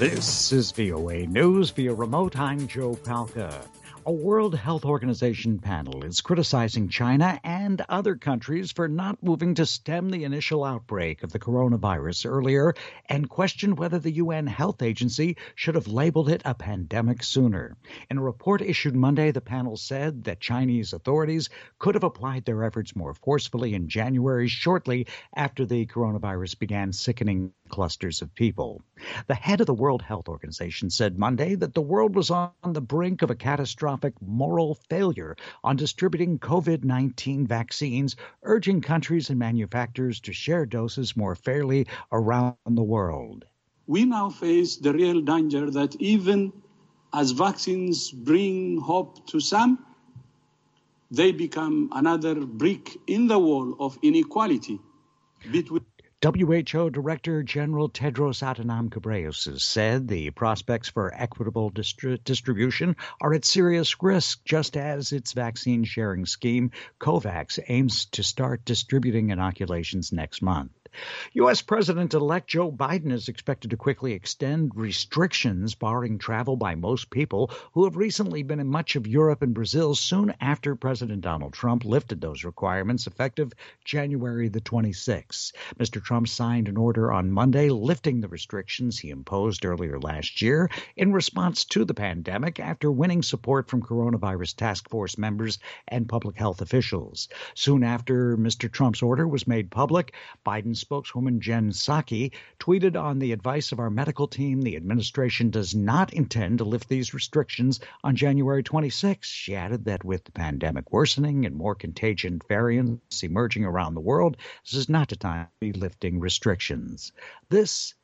This is VOA News via remote. I'm Joe Palca. A World Health Organization panel is criticizing China and other countries for not moving to stem the initial outbreak of the coronavirus earlier and questioned whether the UN Health Agency should have labeled it a pandemic sooner. In a report issued Monday, the panel said that Chinese authorities could have applied their efforts more forcefully in January, shortly after the coronavirus began sickening clusters of people. The head of the World Health Organization said Monday that the world was on the brink of a catastrophic moral failure on distributing COVID-19 vaccines, urging countries and manufacturers to share doses more fairly around the world. We now face the real danger that even as vaccines bring hope to some, they become another brick in the wall of inequality between WHO Director General Tedros Adhanom Ghebreyesus said the prospects for equitable distribution are at serious risk, just as its vaccine sharing scheme, COVAX, aims to start distributing inoculations next month. U.S. President-elect Joe Biden is expected to quickly extend restrictions barring travel by most people who have recently been in much of Europe and Brazil soon after President Donald Trump lifted those requirements effective January the 26th. Mr. Trump signed an order on Monday lifting the restrictions he imposed earlier last year in response to the pandemic after winning support from coronavirus task force members and public health officials. Soon after Mr. Trump's order was made public, Biden's spokeswoman Jen Psaki tweeted, "On the advice of our medical team, the administration does not intend to lift these restrictions on January 26." She added that with the pandemic worsening and more contagion variants emerging around the world, this is not the time to be lifting restrictions. This